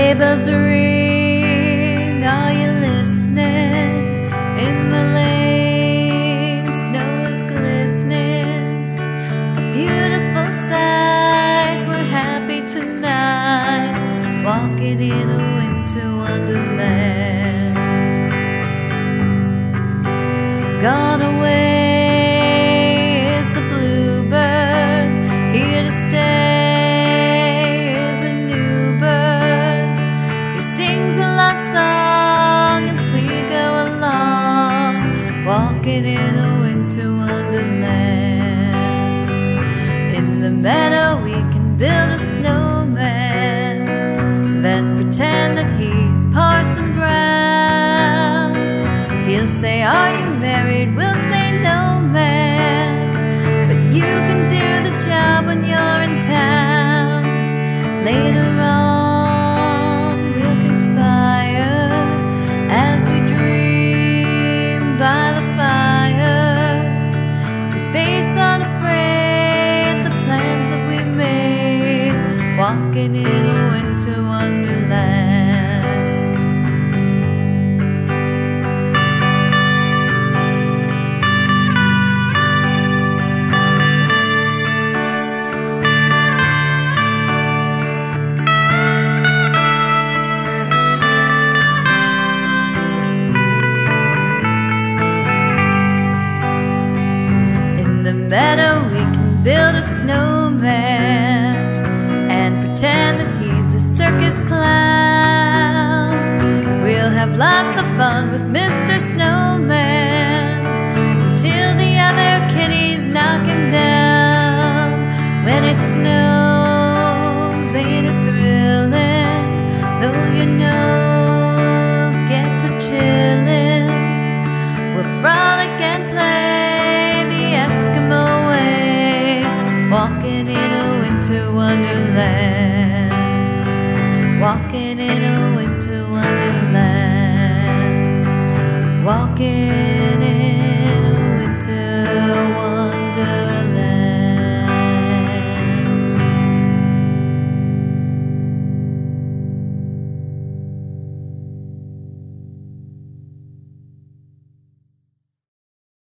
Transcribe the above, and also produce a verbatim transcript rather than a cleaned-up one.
Sleigh bells ring, are you listening? In the lane, snow is glistening. A beautiful sight, we're happy tonight, walking in a winter wonderland. Gone away is the bluebird, here to stay is a new bird. He sings a love song as we go along, walking in a winter wonderland. In the meadow we can build a snowman, then pretend that he's Parson Brown. He'll say, "Are you married?" We'll say, "No, man," but you can do the job when you're in town. Later on we'll conspire as we dream by the fire, to face unafraid the plans that we made, walking in a winter wonderland. In the meadow we can build a snowman and pretend that he's a circus clown. We'll have lots of fun with Mister Snowman until the other kitties knock him down. When it snows, ain't it thrilling? Though your nose gets a chillin', we'll frolic and play the Eskimo way, walking in a winter wonderland, walking in a winter wonderland, walking in